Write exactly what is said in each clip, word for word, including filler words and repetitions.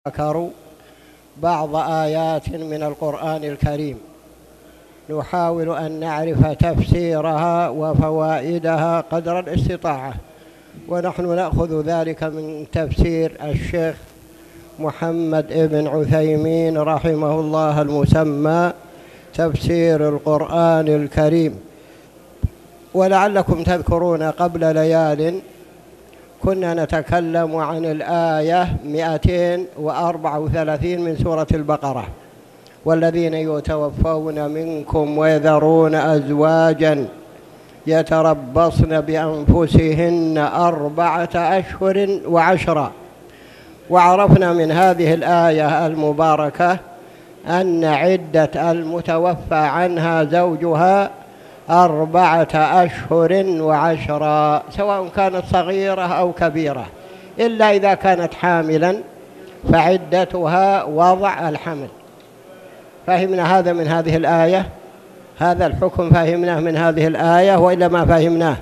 ذكروا بعض آيات من القرآن الكريم، نحاول أن نعرف تفسيرها وفوائدها قدر الاستطاعة، ونحن نأخذ ذلك من تفسير الشيخ محمد ابن عثيمين رحمه الله المسمى تفسير القرآن الكريم. ولعلكم تذكرون قبل ليال كنا نتكلم عن الآية مئتين وأربعة وثلاثين من سورة البقرة: والذين يتوفون منكم ويذرون أزواجا يتربصن بأنفسهن أربعة أشهر وعشرا. وعرفنا من هذه الآية المباركة أن عدة المتوفى عنها زوجها أربعة أشهر وعشرا، سواء كانت صغيرة أو كبيرة، إلا إذا كانت حاملا فعدتها وضع الحمل. فهمنا هذا من هذه الآية، هذا الحكم فهمناه من هذه الآية، وإلا ما فهمناه.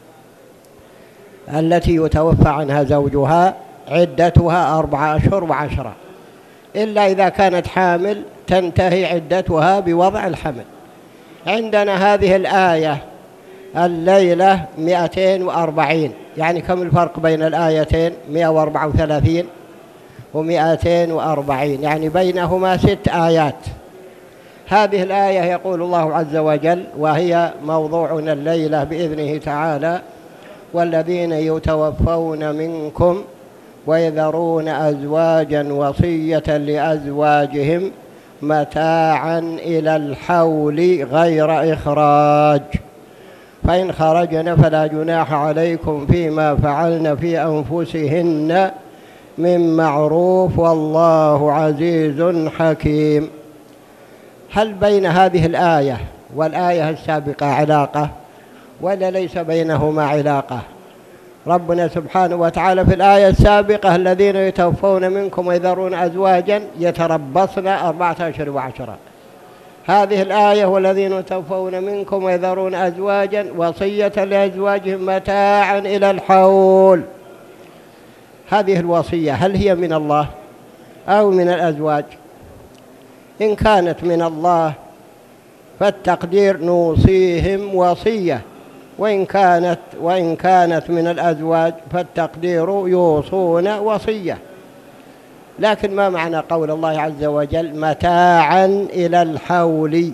التي يتوفى عنها زوجها عدتها أربعة أشهر وعشرة، إلا إذا كانت حامل تنتهي عدتها بوضع الحمل. عندنا هذه الآية الليلة مئتين وأربعين، يعني كم الفرق بين الآيتين؟ مئة وأربعة وثلاثين ومئتين وأربعين، يعني بينهما ست آيات. هذه الآية يقول الله عز وجل، وهي موضوعنا الليلة بإذنه تعالى: والذين يتوفون منكم ويذرون أزواجا وصية لأزواجهم متاعا إلى الحول غير إخراج، فإن خرجن فلا جناح عليكم فيما فعلن في أنفسهن من معروف والله عزيز حكيم. هل بين هذه الآية والآية السابقة علاقة ولا ليس بينهما علاقة؟ ربنا سبحانه وتعالى في الآية السابقة: الذين يتوفون منكم ويذرون أزواجا يتربصن أربعة أشهر وعشرة. هذه الآية: والذين يتوفون منكم ويذرون أزواجا وصية لأزواجهم متاعا إلى الحول. هذه الوصية هل هي من الله أو من الأزواج؟ إن كانت من الله فالتقدير نوصيهم وصية، وإن كانت وإن كانت من الأزواج فالتقدير يوصون وصية. لكن ما معنى قول الله عز وجل متاعا إلى الحول؟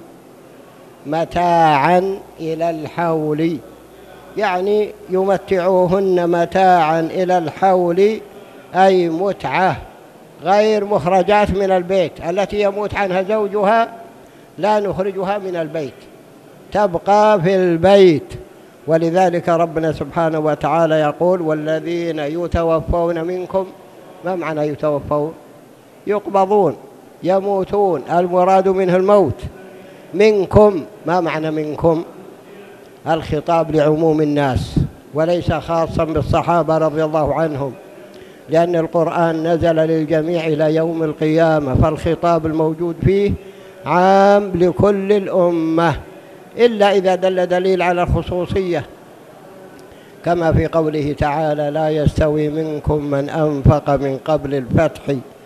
متاعا إلى الحول يعني يمتعوهن متاعا إلى الحول، أي متعة غير مخرجات من البيت. التي يموت عنها زوجها لا نخرجها من البيت، تبقى في البيت. ولذلك ربنا سبحانه وتعالى يقول: والذين يتوفون منكم. ما معنى يتوفون؟ يقبضون، يموتون، المراد منه الموت. منكم، ما معنى منكم؟ الخطاب لعموم الناس وليس خاصا بالصحابة رضي الله عنهم، لأن القرآن نزل للجميع إلى يوم القيامة، فالخطاب الموجود فيه عام لكل الأمة، إلا إذا دل دليل على الخصوصية، كما في قوله تعالى: لا يستوي منكم من أنفق من قبل الفتح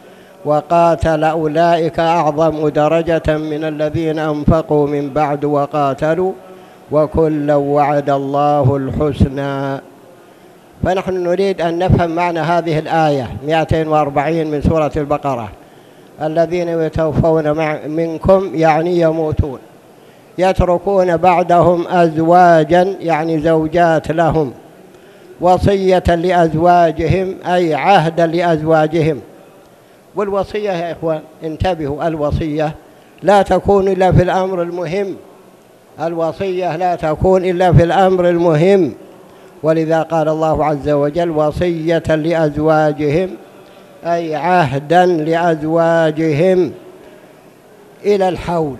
وقاتل أولئك أعظم درجة من الذين أنفقوا من بعد وقاتلوا وكلا وعد الله الحسنى. فنحن نريد أن نفهم معنى هذه الآية مئتين وأربعين من سورة البقرة: الذين يتوفون منكم يعني يموتون، يتركون بعدهم أزواجا يعني زوجات لهم، وصية لأزواجهم أي عهدا لأزواجهم. والوصية يا إخوان انتبهوا، الوصية لا تكون إلا في الأمر المهم، الوصية لا تكون إلا في الأمر المهم. ولذا قال الله عز وجل: وصية لأزواجهم أي عهدا لأزواجهم إلى الحول،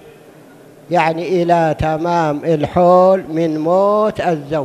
يعني إلى تمام الحول من موت الزوج،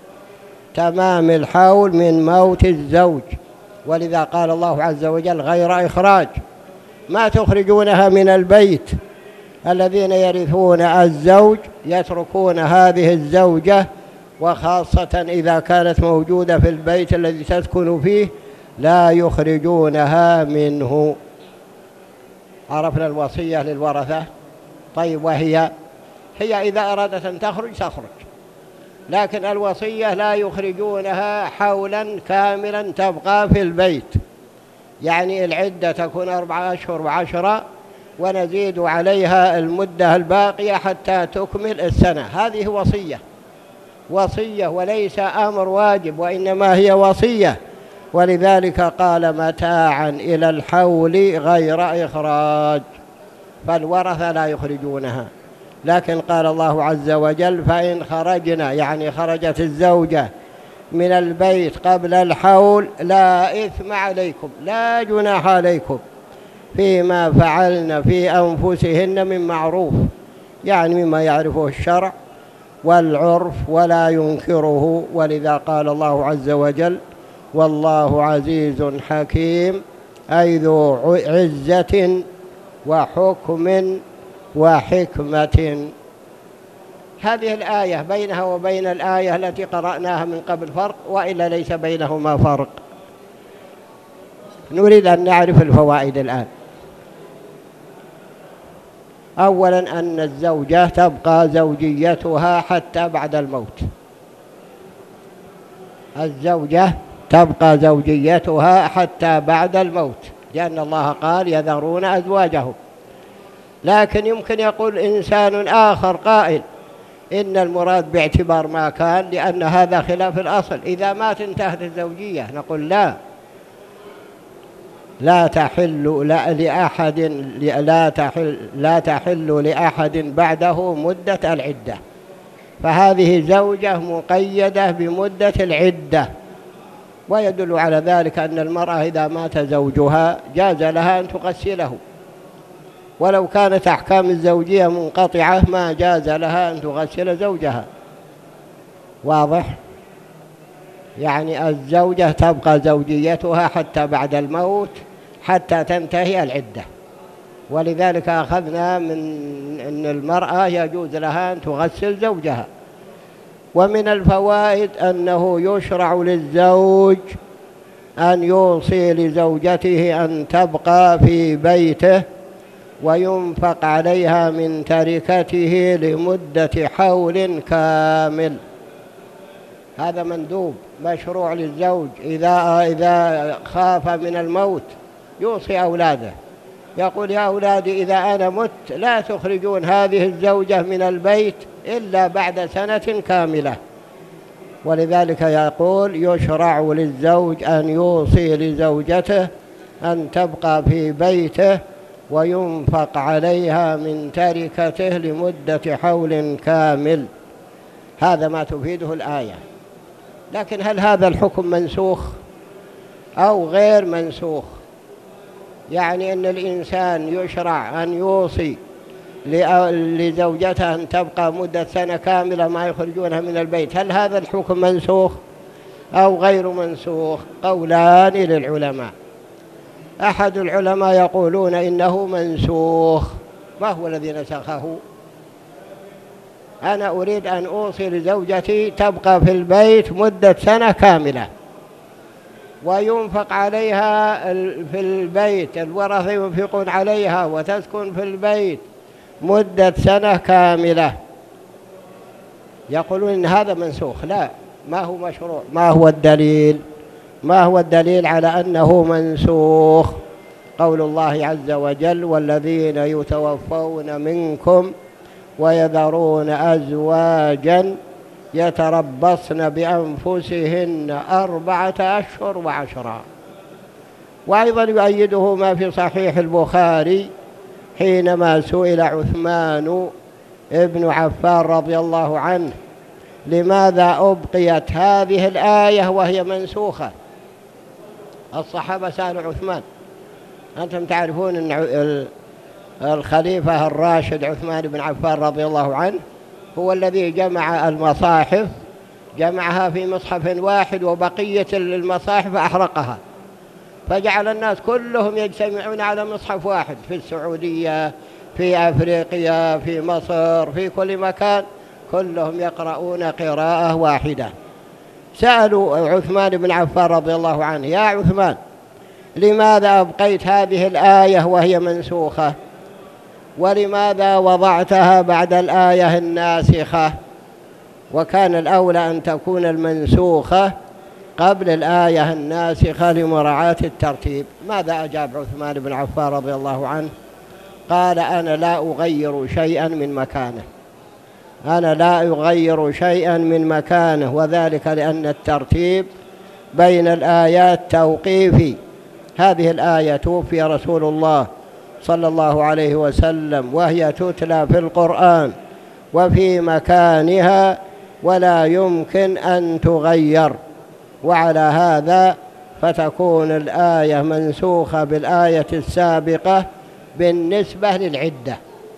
تمام الحول من موت الزوج. ولذا قال الله عز وجل: غير إخراج، ما تخرجونها من البيت. الذين يرثون الزوج يتركون هذه الزوجة، وخاصة إذا كانت موجودة في البيت الذي تسكن فيه لا يخرجونها منه. عرفنا الوصية للورثة. طيب، وهي هي إذا أرادت أن تخرج تخرج، لكن الوصية لا يخرجونها حولا كاملا تبقى في البيت، يعني العدة تكون أربعة أشهر وعشرة ونزيد عليها المدة الباقية حتى تكمل السنة. هذه وصية وصية وليس أمر واجب، وإنما هي وصية. ولذلك قال متاعا إلى الحول غير إخراج، فالورثة لا يخرجونها. لكن قال الله عز وجل فإن خرجنا، يعني خرجت الزوجة من البيت قبل الحول لا إثم عليكم، لا جناح عليكم فيما فعلن في أنفسهن من معروف، يعني مما يعرفه الشرع والعرف ولا ينكره. ولذا قال الله عز وجل والله عزيز حكيم، أي ذو عزة وحكم وحكمة. هذه الآية بينها وبين الآية التي قرأناها من قبل فرق، وإلا ليس بينهما فرق. نريد أن نعرف الفوائد الآن. أولا أن الزوجة تبقى زوجيتها حتى بعد الموت. الزوجة تبقى زوجيتها حتى بعد الموت، لأن الله قال يذرون أزواجهم. لكن يمكن يقول إنسان آخر قائل إن المراد باعتبار ما كان، لأن هذا خلاف الأصل، إذا مات انتهت الزوجية. نقول لا، لا تحل لا لأحد لا تحل لا تحل لأحد بعده مدة العدة، فهذه زوجة مقيدة بمدة العدة. ويدل على ذلك أن المرأة إذا مات زوجها جاز لها أن تغسله، ولو كانت أحكام الزوجية منقطعة ما جاز لها أن تغسل زوجها. واضح؟ يعني الزوجة تبقى زوجيتها حتى بعد الموت حتى تنتهي العدة. ولذلك أخذنا من أن المرأة يجوز لها أن تغسل زوجها. ومن الفوائد أنه يشرع للزوج أن يوصي لزوجته أن تبقى في بيته وينفق عليها من تركته لمدة حول كامل. هذا مندوب مشروع للزوج، إذا إذا خاف من الموت يوصي أولاده، يقول يا أولادي إذا أنا مت لا تخرجون هذه الزوجة من البيت إلا بعد سنة كاملة. ولذلك يقول يشرع للزوج أن يوصي لزوجته أن تبقى في بيته وينفق عليها من تركته لمدة حول كامل. هذا ما تفيده الآية. لكن هل هذا الحكم منسوخ أو غير منسوخ؟ يعني أن الإنسان يشرع أن يوصي لزوجته أن تبقى مدة سنة كاملة ما يخرجونها من البيت، هل هذا الحكم منسوخ أو غير منسوخ؟ قولان للعلماء. أحد العلماء يقولون إنه منسوخ. ما هو الذي نسخه؟ أنا أريد أن أوصي لزوجتي تبقى في البيت مدة سنة كاملة وينفق عليها في البيت، الورثة ينفقون عليها وتسكن في البيت مدة سنة كاملة. يقولون إن هذا منسوخ. لا، ما هو مشروع. ما هو الدليل؟ ما هو الدليل على أنه منسوخ؟ قول الله عز وجل والذين يتوفون منكم ويذرون أزواجا يتربصن بأنفسهن أربعة أشهر وعشرا. وأيضا يؤيده ما في صحيح البخاري حينما سئل عثمان ابن عفان رضي الله عنه لماذا أبقيت هذه الآية وهي منسوخة. الصحابة سألوا عثمان. أنتم تعرفون أن الخليفة الراشد عثمان بن عفان رضي الله عنه هو الذي جمع المصاحف، جمعها في مصحف واحد وبقية المصاحف أحرقها، فجعل الناس كلهم يجتمعون على مصحف واحد في السعودية، في أفريقيا، في مصر، في كل مكان، كلهم يقرؤون قراءة واحدة. سألوا عثمان بن عفان رضي الله عنه: يا عثمان، لماذا أبقيت هذه الآية وهي منسوخة، ولماذا وضعتها بعد الآية الناسخة، وكان الأولى أن تكون المنسوخة قبل الآية الناسخة لمراعاة الترتيب؟ ماذا أجاب عثمان بن عفان رضي الله عنه؟ قال: أنا لا أغير شيئا من مكانه، أنا لا أغير شيئا من مكانه، وذلك لأن الترتيب بين الآيات توقيفي. هذه الآية توفي رسول الله صلى الله عليه وسلم وهي تتلى في القرآن وفي مكانها ولا يمكن أن تغير، وعلى هذا فتكون الآية منسوخة بالآية السابقة بالنسبة للعدة.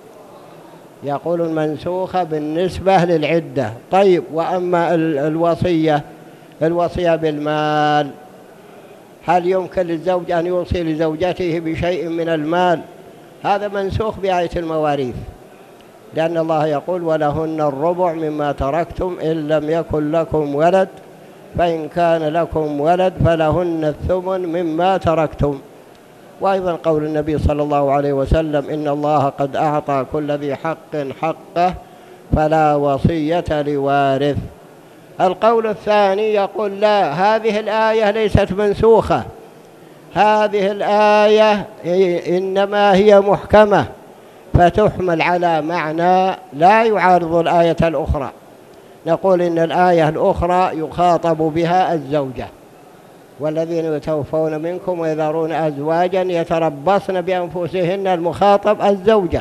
يقول المنسوخة بالنسبة للعدة. طيب، وأما الوصية الوصية بالمال، هل يمكن للزوج أن يوصي لزوجته بشيء من المال؟ هذا منسوخ بآية المواريث، لأن الله يقول: ولهن الربع مما تركتم إن لم يكن لكم ولد، فإن كان لكم ولد فلهن الثمن مما تركتم. وأيضا قول النبي صلى الله عليه وسلم: إن الله قد أعطى كل ذي حق حقه فلا وصية لوارث. القول الثاني يقول: لا، هذه الآية ليست منسوخة، هذه الآية إنما هي محكمة، فتحمل على معنى لا يعارض الآية الأخرى. نقول إن الآية الأخرى يخاطب بها الزوجة: والذين يتوفون منكم ويذرون أزواجا يتربصن بأنفسهن. المخاطب الزوجة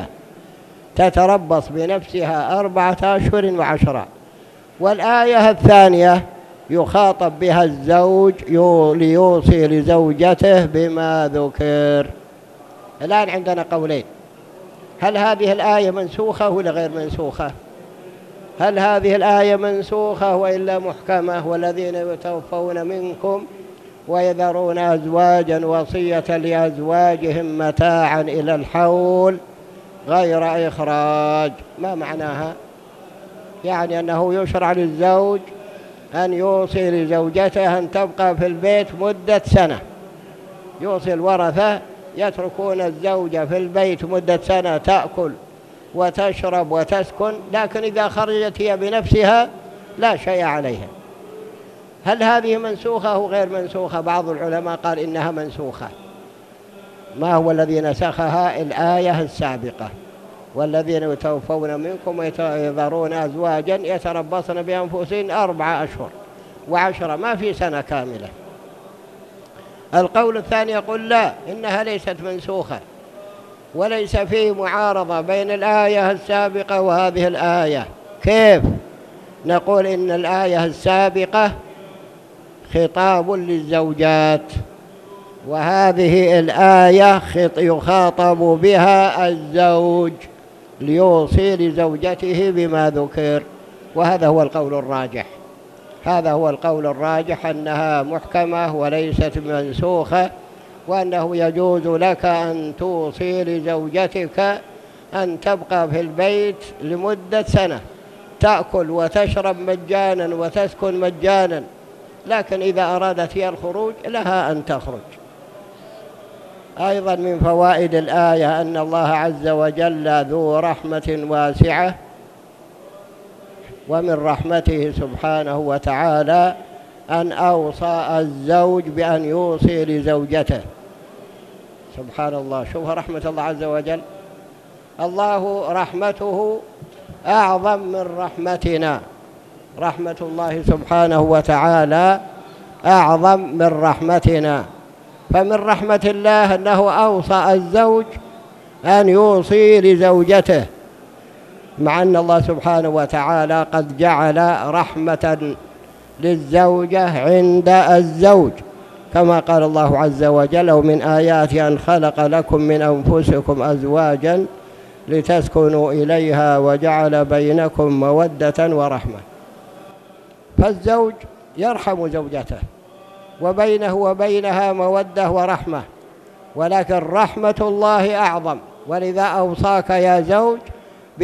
تتربص بنفسها أربعة أشهر وعشرة. والآية الثانية يخاطب بها الزوج ليوصي لزوجته بما ذكر. الآن عندنا قولين: هل هذه الآية منسوخة ولا غير منسوخة؟ هل هذه الآية منسوخة وإلا محكمة؟ والذين يتوفون منكم ويذرون أزواجا وصية لأزواجهم متاعا إلى الحول غير إخراج. ما معناها؟ يعني أنه يشرع للزوج أن يوصي لزوجته أن تبقى في البيت مدة سنة. يوصي الورثة يتركون الزوجة في البيت مدة سنة تأكل وتشرب وتسكن، لكن إذا خرجت هي بنفسها لا شيء عليها. هل هذه منسوخة أو غير منسوخة؟ بعض العلماء قال إنها منسوخة. ما هو الذي نسخها؟ الآية السابقة: والذين يتوفون منكم ويذرون أزواجا يتربصن بأنفسهن أربعة أشهر وعشرة، ما في سنة كاملة. القول الثاني يقول: لا، إنها ليست منسوخة، وليس فيه معارضة بين الآية السابقة وهذه الآية. كيف؟ نقول إن الآية السابقة خطاب للزوجات، وهذه الآية يخاطب بها الزوج ليوصي لزوجته بما ذكر. وهذا هو القول الراجح، هذا هو القول الراجح أنها محكمة وليست منسوخة، وأنه يجوز لك أن توصي لزوجتك أن تبقى في البيت لمدة سنة تأكل وتشرب مجانا وتسكن مجانا، لكن إذا أرادت هي الخروج لها أن تخرج. أيضا من فوائد الآية أن الله عز وجل ذو رحمة واسعة، ومن رحمته سبحانه وتعالى أن أوصى الزوج بأن يوصي لزوجته. سبحان الله، شوف رحمة الله عز وجل. الله رحمته أعظم من رحمتنا، رحمة الله سبحانه وتعالى أعظم من رحمتنا. فمن رحمة الله أنه أوصى الزوج أن يوصي لزوجته، مع أن الله سبحانه وتعالى قد جعل رحمة للزوجة عند الزوج، كما قال الله عز وجل: ومن آياته أن خلق لكم من أنفسكم أزواجا لتسكنوا إليها وجعل بينكم مودة ورحمة. فالزوج يرحم زوجته وبينه وبينها مودة ورحمة، ولكن رحمة الله أعظم، ولذا أوصاك يا زوج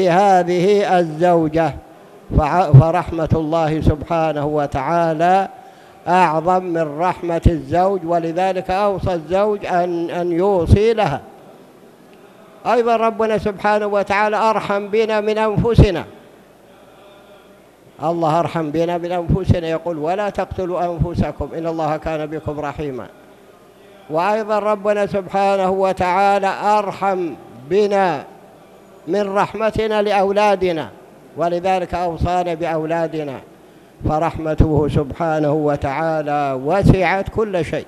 بهذه الزوجة. فرحمة الله سبحانه وتعالى أعظم من رحمة الزوج، ولذلك أوصى الزوج أن, أن يوصي لها. أيضا ربنا سبحانه وتعالى أرحم بنا من أنفسنا، الله أرحم بنا من أنفسنا، يقول ولا تقتلوا أنفسكم إن الله كان بكم رحيما. وأيضا ربنا سبحانه وتعالى أرحم بنا من رحمتنا لأولادنا، ولذلك أوصانا بأولادنا، فرحمته سبحانه وتعالى وسعت كل شيء.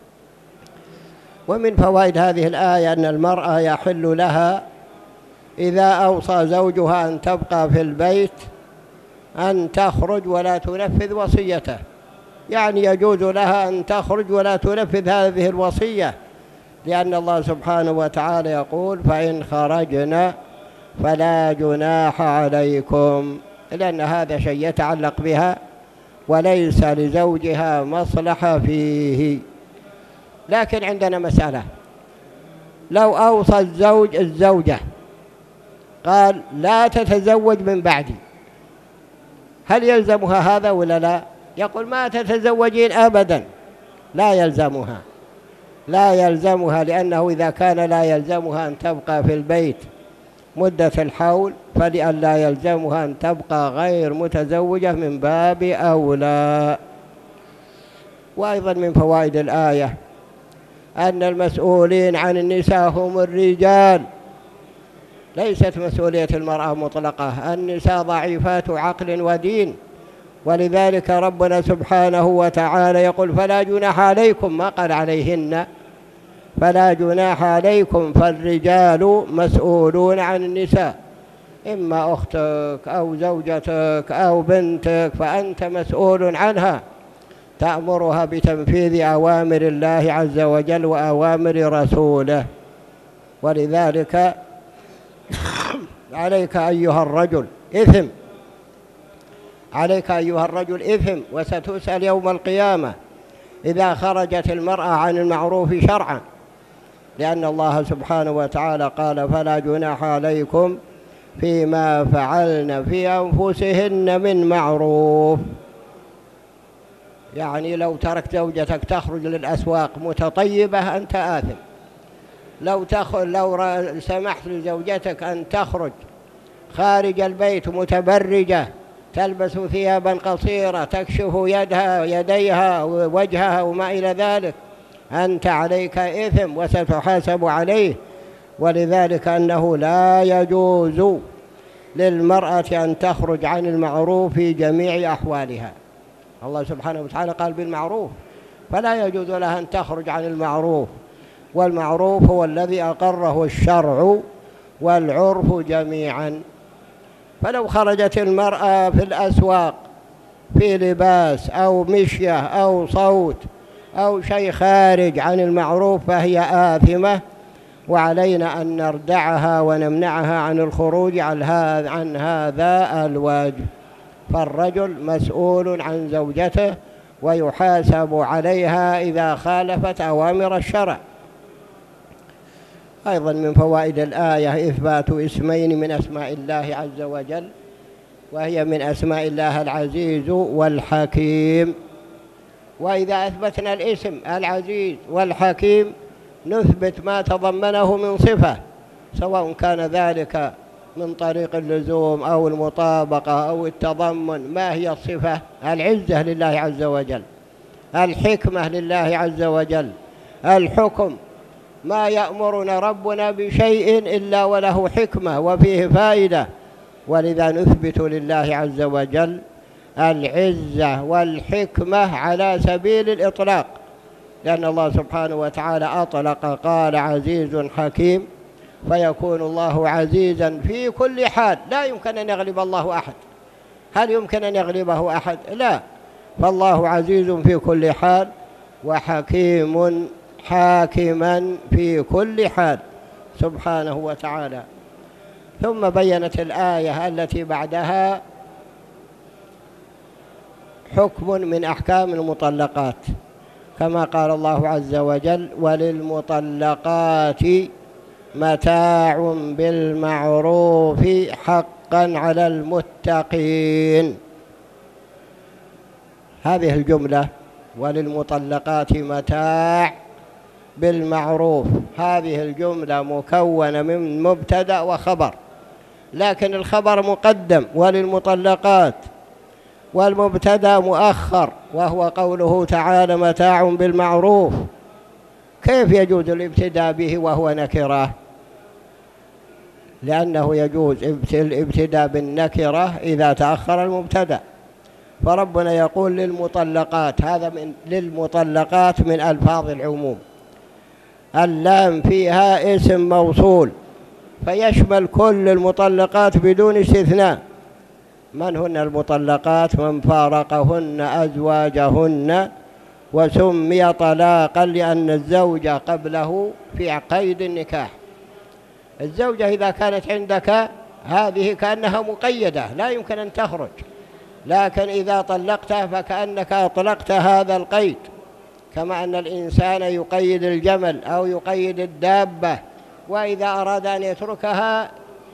ومن فوائد هذه الآية أن المرأة يحل لها إذا أوصى زوجها أن تبقى في البيت أن تخرج ولا تنفذ وصيته، يعني يجوز لها أن تخرج ولا تنفذ هذه الوصية، لأن الله سبحانه وتعالى يقول فإن خرجنا فلا جناح عليكم، لأن هذا شيء يتعلق بها وليس لزوجها مصلحة فيه. لكن عندنا مسألة، لو أوصى الزوج الزوجة قال لا تتزوج من بعدي، هل يلزمها هذا ولا لا؟ يقول ما تتزوجين أبدا، لا يلزمها، لا يلزمها، لأنه إذا كان لا يلزمها أن تبقى في البيت مدة الحول، فلأن لا يلزمها أن تبقى غير متزوجة من باب أولى. وأيضا من فوائد الآية أن المسؤولين عن النساء هم الرجال، ليست مسؤولية المرأة مطلقة، النساء ضعيفات عقل ودين، ولذلك ربنا سبحانه وتعالى يقول فلا جناح عليكم، ما قال عليهن، فلا جناح عليكم، فالرجال مسؤولون عن النساء، إما أختك أو زوجتك أو بنتك فأنت مسؤول عنها، تأمرها بتنفيذ أوامر الله عز وجل وأوامر رسوله. ولذلك عليك أيها الرجل إثم، عليك أيها الرجل إثم، وستسأل يوم القيامة إذا خرجت المرأة عن المعروف شرعا، لأن الله سبحانه وتعالى قال فلا جناح عليكم فيما فعلن في أنفسهن من معروف، يعني لو تركت زوجتك تخرج للأسواق متطيبة أنت آثم، لو تخرج لو سمحت لزوجتك أن تخرج خارج البيت متبرجة تلبس ثيابا قصيرة تكشف يدها يديها ووجهها وما إلى ذلك، أنت عليك إثم وستحاسب عليه. ولذلك أنه لا يجوز للمرأة أن تخرج عن المعروف في جميع أحوالها، الله سبحانه وتعالى قال بالمعروف، فلا يجوز لها أن تخرج عن المعروف، والمعروف هو الذي أقره الشرع والعرف جميعا. فلو خرجت المرأة في الأسواق في لباس أو مشية أو صوت أو شيء خارج عن المعروف فهي آثمة، وعلينا أن نردعها ونمنعها عن الخروج عن هذا الواجب. فالرجل مسؤول عن زوجته ويحاسب عليها إذا خالفت أوامر الشرع. أيضا من فوائد الآية إثبات اسمين من أسماء الله عز وجل، وهي من أسماء الله العزيز والحكيم. وإذا أثبتنا الاسم العزيز والحكيم نثبت ما تضمنه من صفة، سواء كان ذلك من طريق اللزوم أو المطابقة أو التضمن. ما هي الصفة؟ العزة لله عز وجل، الحكمة لله عز وجل، الحكم، ما يأمرنا ربنا بشيء إلا وله حكمة وفيه فائدة، ولذا نثبت لله عز وجل العزة والحكمة على سبيل الإطلاق، لأن الله سبحانه وتعالى أطلق قال عزيز حكيم، فيكون الله عزيزا في كل حال، لا يمكن أن يغلب الله أحد. هل يمكن أن يغلبه أحد؟ لا، فالله عزيز في كل حال وحكيم حاكما في كل حال سبحانه وتعالى. ثم بينت الآية التي بعدها حكم من أحكام المطلقات، كما قال الله عز وجل وللمطلقات متاع بالمعروف حقا على المتقين. هذه الجملة وللمطلقات متاع بالمعروف. هذه الجملة مكونة من مبتدأ وخبر، لكن الخبر مقدم وللمطلقات، والمبتدأ مؤخر، وهو قوله تعالى متاع بالمعروف. كيف يجوز الابتداء به وهو نكرة؟ لأنه يجوز الابتداء بالنكرة إذا تأخر المبتدأ. فربنا يقول للمطلقات، هذا من للمطلقات من ألفاظ العموم، اللام فيها اسم موصول فيشمل كل المطلقات بدون استثناء. من هن المطلقات؟ من فارقهن أزواجهن، وسمي طلاقا لأن الزوجة قبله في قيد النكاح. الزوجة إذا كانت عندك هذه كأنها مقيدة لا يمكن أن تخرج، لكن إذا طلقتها فكأنك أطلقت هذا القيد، كما أن الإنسان يقيد الجمل أو يقيد الدابة، وإذا أراد أن يتركها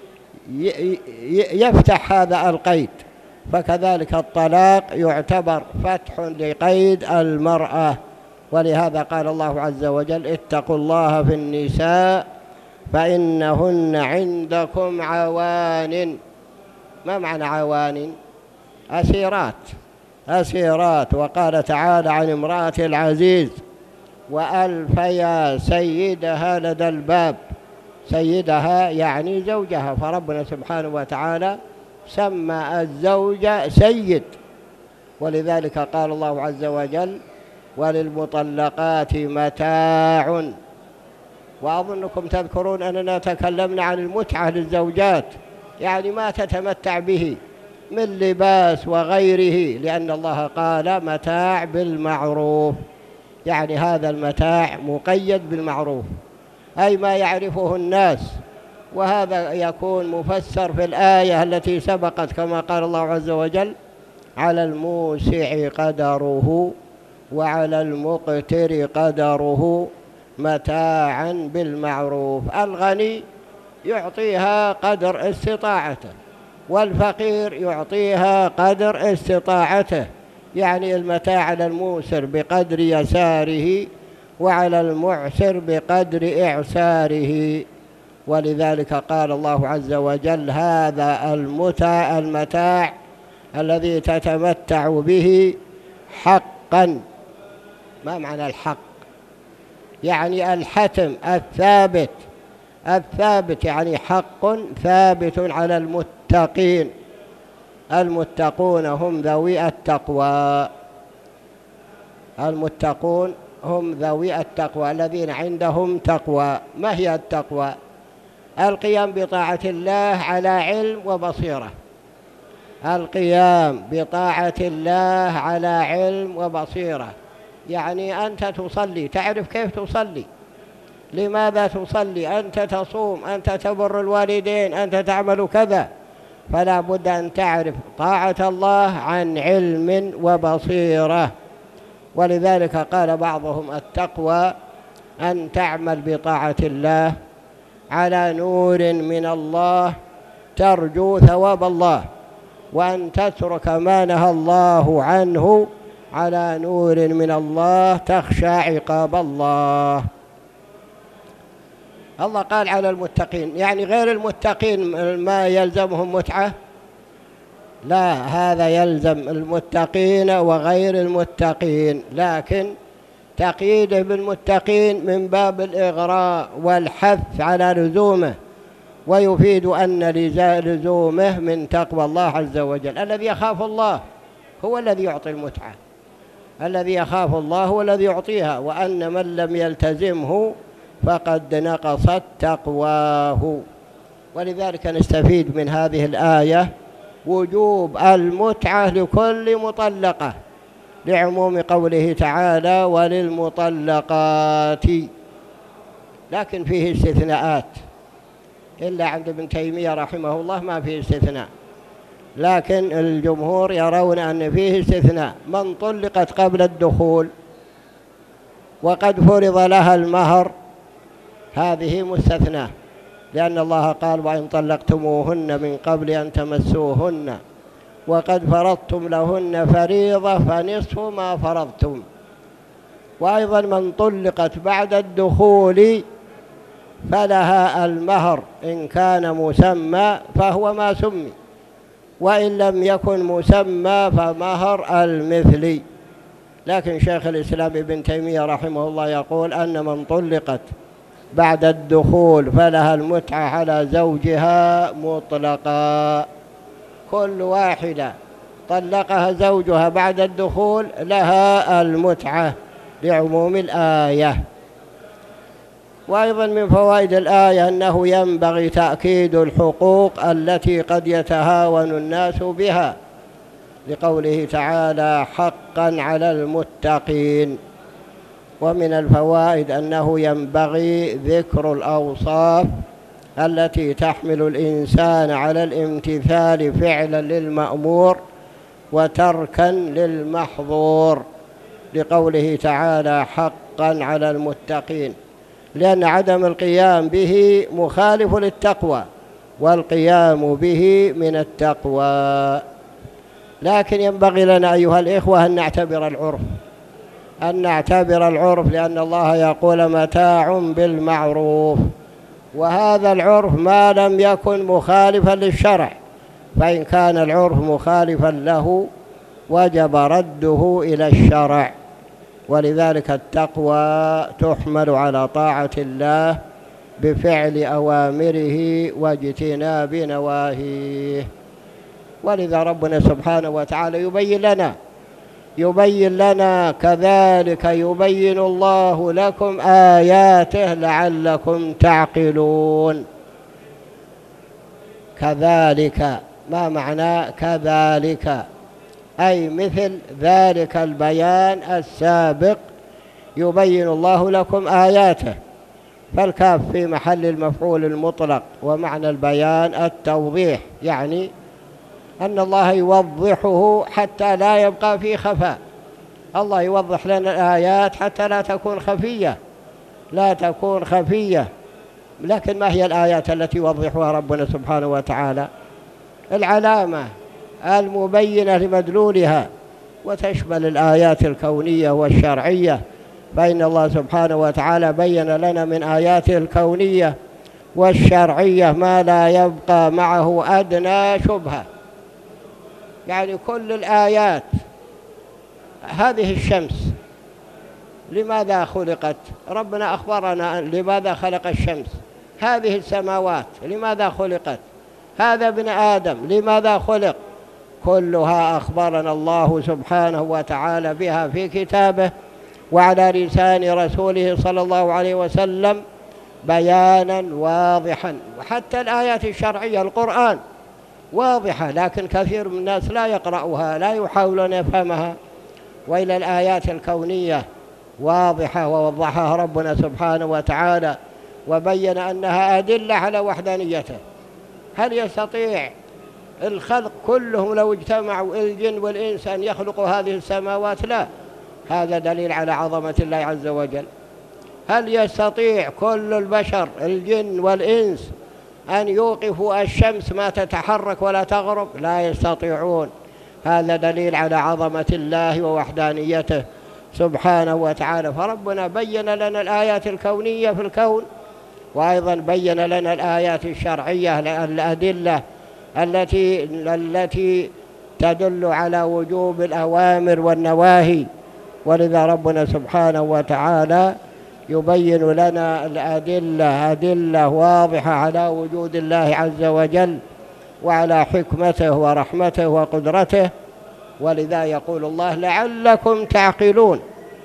يفتح هذا القيد. فكذلك الطلاق يعتبر فتح لقيد المرأة. ولهذا قال الله عز وجل اتقوا الله في النساء فإنهن عندكم عوان. ما معنى عوان؟ أسيرات، أسيرات. وقال تعالى عن امرأة العزيز وألفيا سيدها لدى الباب. سيدها يعني زوجها، فربنا سبحانه وتعالى سمى الزوج سيد. ولذلك قال الله عز وجل وللمطلقات متاع. وأظنكم تذكرون أننا تكلمنا عن المتعة للزوجات، يعني ما تتمتع به من لباس وغيره، لأن الله قال متاع بالمعروف، يعني هذا المتاع مقيد بالمعروف، أي ما يعرفه الناس. وهذا يكون مفسر في الآية التي سبقت كما قال الله عز وجل على الموسع قدره وعلى المقتر قدره متاعا بالمعروف. الغني يعطيها قدر استطاعته، والفقير يعطيها قدر استطاعته، يعني المتاع على الموسر بقدر يساره وعلى المعسر بقدر إعساره. ولذلك قال الله عز وجل هذا المتاع المتاع الذي تتمتع به حقا. ما معنى الحق؟ يعني الحتم الثابت، الثابت يعني حق ثابت على المتقين. المتقون هم ذوي التقوى، المتقون هم ذوي التقوى الذين عندهم تقوى. ما هي التقوى؟ القيام بطاعة الله على علم وبصيرة، القيام بطاعة الله على علم وبصيرة، يعني أنت تصلي تعرف كيف تصلي، لماذا تصلي، أنت تصوم، أنت تبر الوالدين، أنت تعمل كذا. فلا بد أن تعرف طاعة الله عن علم وبصيرة. ولذلك قال بعضهم التقوى أن تعمل بطاعة الله على نور من الله ترجو ثواب الله، وأن تترك ما نهى الله عنه على نور من الله تخشى عقاب الله. الله قال على المتقين، يعني غير المتقين ما يلزمهم متعة؟ لا، هذا يلزم المتقين وغير المتقين، لكن تقييده بالمتقين من باب الإغراء والحث على لزومه، ويفيد أن لزومه من تقوى الله عز وجل. الذي يخاف الله هو الذي يعطي المتعة، الذي يخاف الله هو الذي يعطيها، وأن من لم يلتزمه فقد نقصت تقواه. ولذلك نستفيد من هذه الآية وجوب المتعة لكل مطلقة، لعموم قوله تعالى وللمطلقات، لكن فيه استثناءات، إلا عند ابن تيمية رحمه الله ما فيه استثناء، لكن الجمهور يرون أن فيه استثناء. من طلقت قبل الدخول وقد فرض لها المهر هذه مستثناة، لأن الله قال وإن طلقتموهن من قبل أن تمسوهن وقد فرضتم لهن فريضة فنصف ما فرضتم، وأيضا من طلقت بعد الدخول فلها المهر إن كان مسمى فهو ما سمي، وإن لم يكن مسمى فمهر المثلي. لكن شيخ الإسلام ابن تيمية رحمه الله يقول أن من طلقت بعد الدخول فلها المتعة على زوجها مطلقا. كل واحدة طلقها زوجها بعد الدخول لها المتعة لعموم الآية. وأيضا من فوائد الآية أنه ينبغي تأكيد الحقوق التي قد يتهاون الناس بها، لقوله تعالى حقا على المتقين. ومن الفوائد أنه ينبغي ذكر الأوصاف التي تحمل الإنسان على الامتثال فعلا للمأمور وتركا للمحظور، لقوله تعالى حقا على المتقين، لأن عدم القيام به مخالف للتقوى، والقيام به من التقوى. لكن ينبغي لنا أيها الإخوة أن نعتبر العرف أن نعتبر العرف لأن الله يقول متاع بالمعروف، وهذا العرف ما لم يكن مخالفا للشرع، فإن كان العرف مخالفا له وجب رده إلى الشرع. ولذلك التقوى تحمل على طاعة الله بفعل أوامره واجتناب نواهيه. ولذا ربنا سبحانه وتعالى يبين لنا يبين لنا كذلك يبين الله لكم آياته لعلكم تعقلون. كذلك ما معنى كذلك؟ أي مثل ذلك البيان السابق يبين الله لكم آياته، فالكاف في محل المفعول المطلق، ومعنى البيان التوضيح، يعني أن الله يوضحه حتى لا يبقى فيه خفاء. الله يوضح لنا الآيات حتى لا تكون خفية لا تكون خفية لكن ما هي الآيات التي يوضحها ربنا سبحانه وتعالى؟ العلامة المبينة لمدلولها، وتشمل الآيات الكونية والشرعية، فإن الله سبحانه وتعالى بين لنا من آياته الكونية والشرعية ما لا يبقى معه أدنى شبهة. يعني كل الآيات، هذه الشمس لماذا خلقت؟ ربنا أخبرنا لماذا خلق الشمس. هذه السماوات لماذا خلقت؟ هذا ابن آدم لماذا خلق؟ كلها أخبرنا الله سبحانه وتعالى بها في كتابه وعلى لسان رسوله صلى الله عليه وسلم بيانا واضحا. وحتى الآيات الشرعية القرآن واضحة، لكن كثير من الناس لا يقرأها، لا يحاولون يفهمها. وإلى الآيات الكونية واضحة ووضحها ربنا سبحانه وتعالى وبين أنها أدلة على وحدانيته. هل يستطيع الخلق كلهم لو اجتمعوا الجن والإنس أن يخلقوا هذه السماوات؟ لا، هذا دليل على عظمة الله عز وجل. هل يستطيع كل البشر الجن والإنس أن يوقفوا الشمس ما تتحرك ولا تغرب؟ لا يستطيعون. هذا دليل على عظمة الله ووحدانيته سبحانه وتعالى. فربنا بين لنا الآيات الكونية في الكون، وأيضا بين لنا الآيات الشرعية الأدلة التي التي تدل على وجوب الأوامر والنواهي. ولذا ربنا سبحانه وتعالى يبين لنا الأدلة أدلة واضحة على وجود الله عز وجل وعلى حكمته ورحمته وقدرته. ولذا يقول الله لعلكم تعقلون.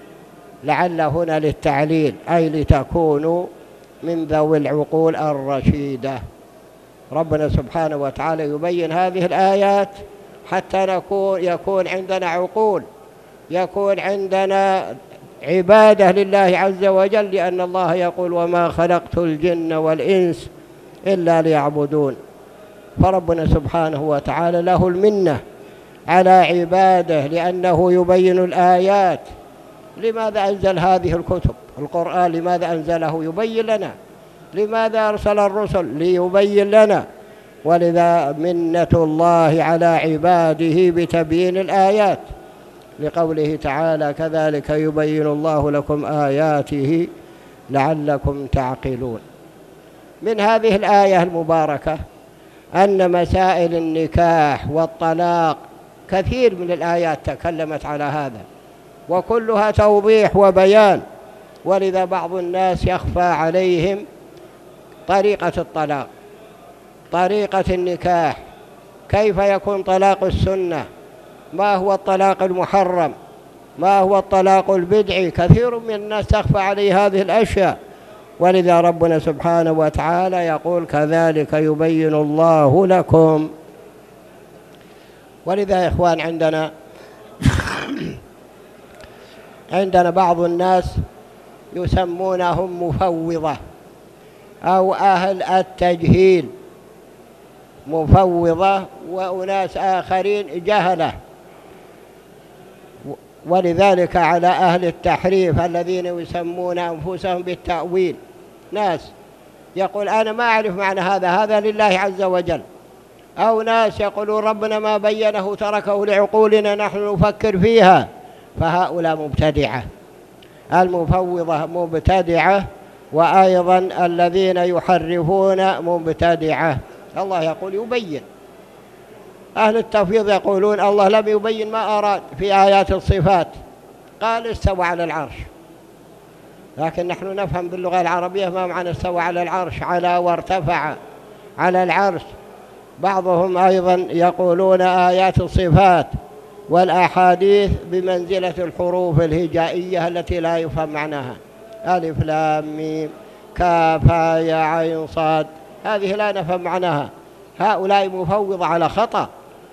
لعل هنا للتعليل، أي لتكونوا من ذوي العقول الرشيدة. ربنا سبحانه وتعالى يبين هذه الآيات حتى نكون يكون عندنا عقول، يكون عندنا عبادة لله عز وجل، لأن الله يقول وما خلقت الجن والإنس إلا ليعبدون. فربنا سبحانه وتعالى له المنة على عباده لأنه يبين الآيات. لماذا أنزل هذه الكتب؟ القرآن لماذا أنزله؟ يبين لنا. لماذا أرسل الرسل؟ ليبين لنا. ولذا منة الله على عباده بتبيين الآيات. لقوله تعالى كذلك يبين الله لكم آياته لعلكم تعقلون. من هذه الآية المباركة أن مسائل النكاح والطلاق كثير من الآيات تكلمت على هذا، وكلها توضيح وبيان، ولذا بعض الناس يخفى عليهم طريقة الطلاق، طريقة النكاح، كيف يكون طلاق السنة، ما هو الطلاق المحرم، ما هو الطلاق البدعي. كثير من الناس تخفى عليه هذه الأشياء، ولذا ربنا سبحانه وتعالى يقول كذلك يبين الله لكم. ولذا يا إخوان عندنا عندنا بعض الناس يسمونهم مفوضة أو أهل التجهيل، مفوضة، وأناس آخرين جهلة. ولذلك على أهل التحريف الذين يسمون أنفسهم بالتأويل، ناس يقول أنا ما أعرف معنى هذا، هذا لله عز وجل، أو ناس يقولون ربنا ما بينه تركه لعقولنا نحن نفكر فيها، فهؤلاء مبتدعة. المفوضة مبتدعة، وأيضا الذين يحرفون مبتدعة. الله يقول يبين، أهل التفويض يقولون الله لم يبين ما أراد في آيات الصفات، قال استوى على العرش، لكن نحن نفهم باللغة العربية ما معنى استوى على العرش، على وارتفع على العرش. بعضهم أيضا يقولون آيات الصفات والأحاديث بمنزلة الحروف الهجائية التي لا يفهم معناها، ألف لام ميم كاف يا عين صاد، هذه لا نفهم معناها. هؤلاء مفوضة على خطأ.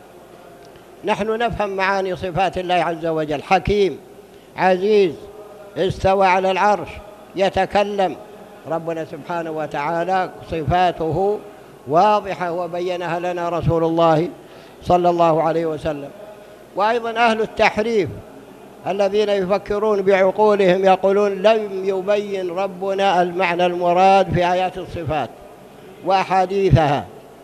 نحن نفهم معاني صفات الله عز وجل، حكيم عزيز استوى على العرش يتكلم. ربنا سبحانه وتعالى صفاته واضحة وبينها لنا رسول الله صلى الله عليه وسلم. وأيضا أهل التحريف الذين يفكرون بعقولهم يقولون لم يبين ربنا المعنى المراد في آيات الصفات وأحاديثها،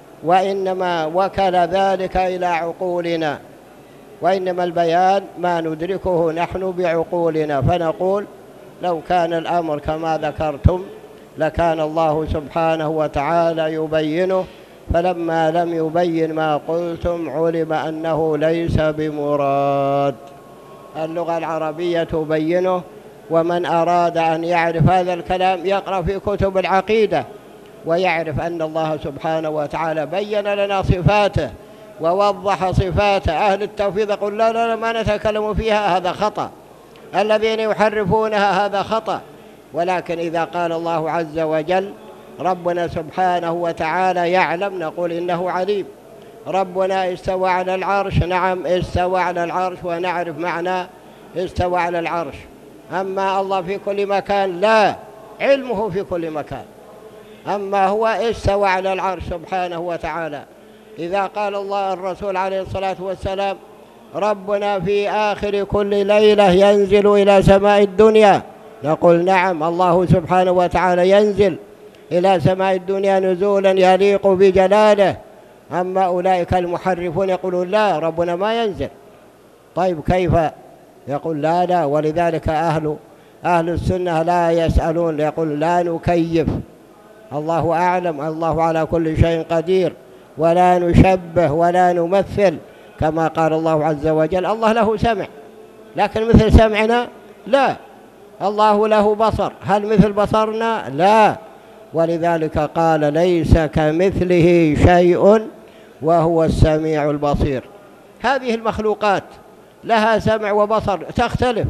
وإنما وكل ذلك إلى عقولنا، وإنما البيان ما ندركه نحن بعقولنا. فنقول لو كان الأمر كما ذكرتم لكان الله سبحانه وتعالى يبينه، فلما لم يبين ما قلتم علم أنه ليس بمراد. اللغة العربية تبينه، ومن أراد أن يعرف هذا الكلام يقرأ في كتب العقيدة ويعرف أن الله سبحانه وتعالى بين لنا صفاته ووضح صفاته. أهل التوفيق يقول لا لا لا ما نتكلم فيها، هذا خطأ، الذين يحرفونها هذا خطأ. ولكن إذا قال الله عز وجل ربنا سبحانه وتعالى يعلم، نقول إنه عليم. ربنا استوى على العرش، نعم استوى على العرش ونعرف معنى استوى على العرش. أما الله في كل مكان لا، علمه في كل مكان. أما هو استوى على العرش سبحانه وتعالى. إذا قال الله الرسول عليه الصلاة والسلام ربنا في آخر كل ليلة ينزل إلى سماء الدنيا، نقول نعم الله سبحانه وتعالى ينزل إلى سماء الدنيا نزولا يليق بجلاله. أما أولئك المحرفون يقولون لا ربنا ما ينزل. طيب كيف؟ يقول لا لا. ولذلك أهل أهل السنة لا يسألون، يقول لا نكيف، الله أعلم، الله على كل شيء قدير، ولا نشبه ولا نمثل، كما قال الله عز وجل الله له سمع، لكن مثل سمعنا لا. الله له بصر، هل مثل بصرنا؟ لا. ولذلك قال ليس كمثله شيء وهو السميع البصير. هذه المخلوقات لها سمع وبصر تختلف.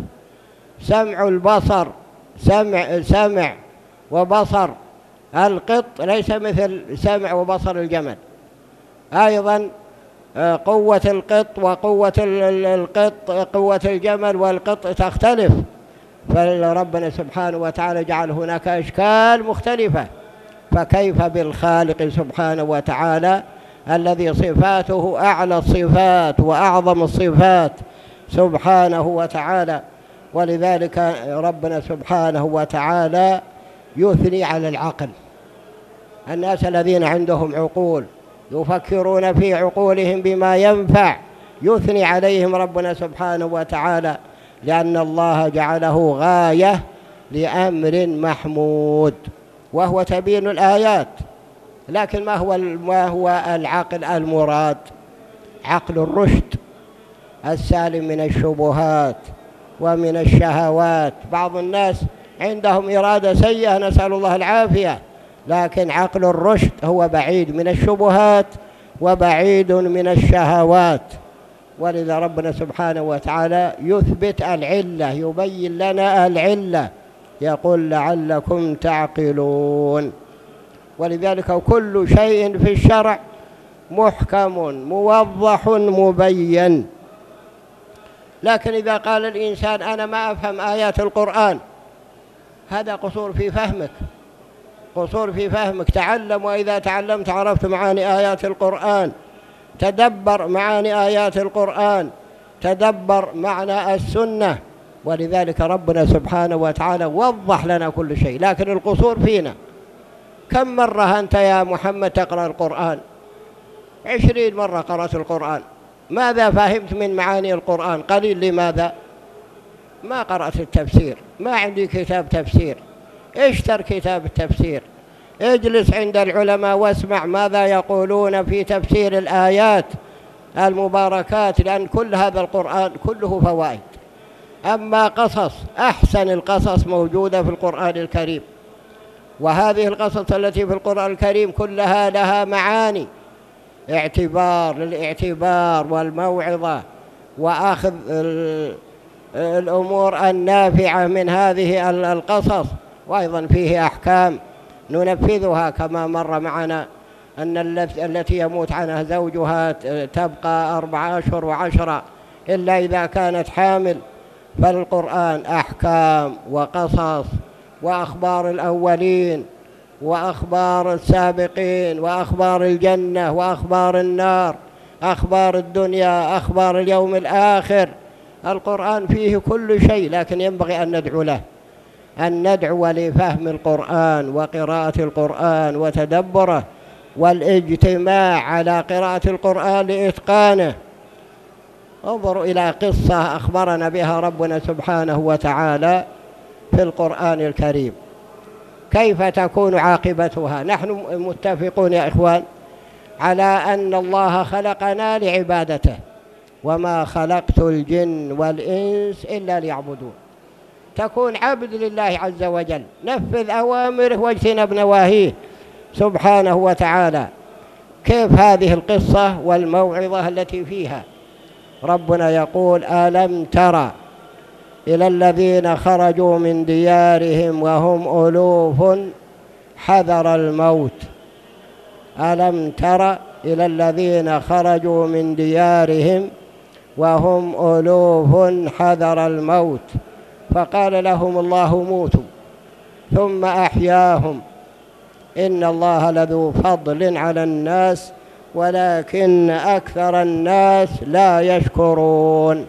سمع البصر سمع سمع وبصر القط ليس مثل سمع وبصر الجمل. أيضا قوة القط وقوة القط قوة الجمل والقط تختلف. فربنا سبحانه وتعالى جعل هناك أشكال مختلفة، فكيف بالخالق سبحانه وتعالى الذي صفاته أعلى الصفات وأعظم الصفات سبحانه وتعالى. ولذلك ربنا سبحانه وتعالى يثني على العقل. الناس الذين عندهم عقول يفكرون في عقولهم بما ينفع يثني عليهم ربنا سبحانه وتعالى، لأن الله جعله غاية لأمر محمود وهو تبين الآيات. لكن ما هو ما هو العقل المراد؟ عقل الرشد السالم من الشبهات ومن الشهوات. بعض الناس عندهم إرادة سيئة، نسأل الله العافية، لكن عقل الرشد هو بعيد من الشبهات وبعيد من الشهوات. ولذا ربنا سبحانه وتعالى يثبت العلة، يبين لنا العلة، يقول لعلكم تعقلون. ولذلك كل شيء في الشرع محكم موضح مبين. لكن إذا قال الإنسان أنا ما أفهم آيات القرآن، هذا قصور في فهمك، قصور في فهمك. تعلم، وإذا تعلمت عرفت معاني آيات القرآن. تدبر معاني آيات القرآن، تدبر معنى السنة. ولذلك ربنا سبحانه وتعالى وضح لنا كل شيء، لكن القصور فينا. كم مرة أنت يا محمد تقرأ القرآن؟ عشرين مرة قرأت القرآن. ماذا فهمت من معاني القرآن؟ قليل. لماذا؟ ما قرأت التفسير، ما عندي كتاب تفسير. اشتر كتاب التفسير، اجلس عند العلماء واسمع ماذا يقولون في تفسير الآيات المباركات، لأن كل هذا القرآن كله فوائد. أما قصص، أحسن القصص موجودة في القرآن الكريم، وهذه القصص التي في القرآن الكريم كلها لها معاني، اعتبار للاعتبار والموعظة، وأخذ الأمور النافعة من هذه القصص. وأيضا فيه أحكام ننفذها، كما مر معنا أن التي يموت عنها زوجها تبقى أربعة أشهر وعشرة إلا إذا كانت حامل. فالقرآن أحكام وقصص وأخبار الأولين وأخبار السابقين وأخبار الجنة وأخبار النار، أخبار الدنيا، أخبار اليوم الآخر. القرآن فيه كل شيء، لكن ينبغي أن ندعو له، أن ندعو لفهم القرآن وقراءة القرآن وتدبره والاجتماع على قراءة القرآن لإتقانه. انظروا إلى قصة أخبرنا بها ربنا سبحانه وتعالى في القرآن الكريم، كيف تكون عاقبتها. نحن متفقون يا إخوان على أن الله خلقنا لعبادته، وما خلقت الجن والإنس إلا ليعبدون. تكون عبد لله عز وجل، نفذ أوامره واجتنب نواهيه سبحانه وتعالى. كيف هذه القصة والموعظة التي فيها؟ ربنا يقول ألم ترى إلى الذين خرجوا من ديارهم وهم ألوف حذر الموت. ألم ترى إلى الذين خرجوا من ديارهم وهم ألوف حذر الموت فقال لهم الله موتوا ثم أحياهم إن الله لذو فضل على الناس ولكن أكثر الناس لا يشكرون.